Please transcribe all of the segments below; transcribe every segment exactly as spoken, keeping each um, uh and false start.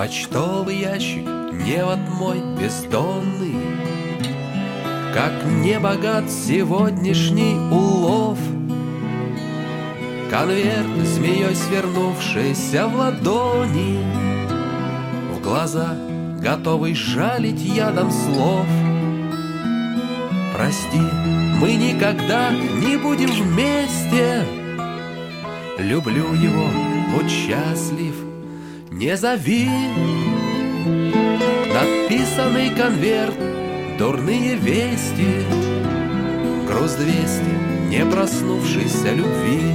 Почтовый ящик, невод мой бездонный, как не богат сегодняшний улов. Конверт, змеей свернувшийся в ладони, в глаза, готовый жалить ядом слов. Прости, мы никогда не будем вместе. Люблю его, будь счастлив, не зови. Надписанный конверт, дурные вести, груз двести не проснувшейся любви.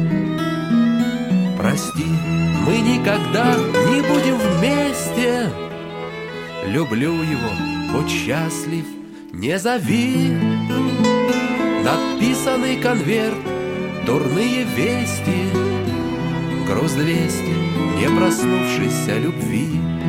Прости, мы никогда не будем вместе. Люблю его, будь счастлив, не зови. Надписанный конверт, дурные вести, груз двести не проснувшейся любви.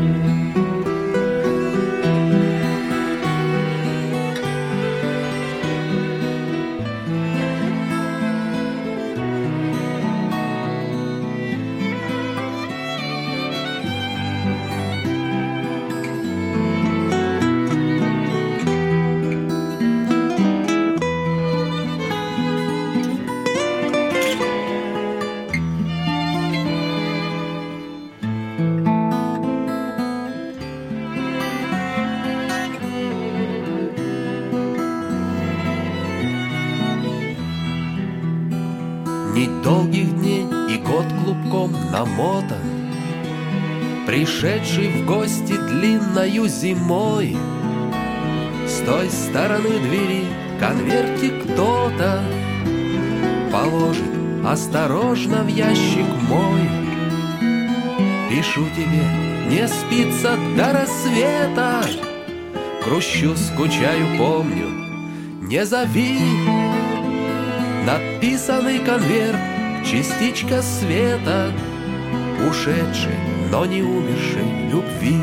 Ни долгих дней и год клубком намотан, пришедший в гости длинною зимой. С той стороны двери конвертик кто-то положит осторожно в ящик мой. Пишу тебе, не спится до рассвета, грущу, скучаю, помню, не зови. Надписанный конверт, частичка света, ушедшей, но не умершей любви.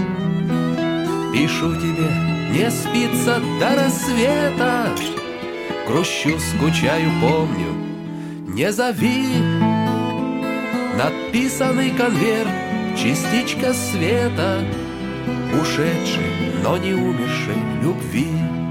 Пишу тебе, не спится до рассвета, грущу, скучаю, помню, не зови. Надписанный конверт, частичка света, ушедшей, но не умершей любви.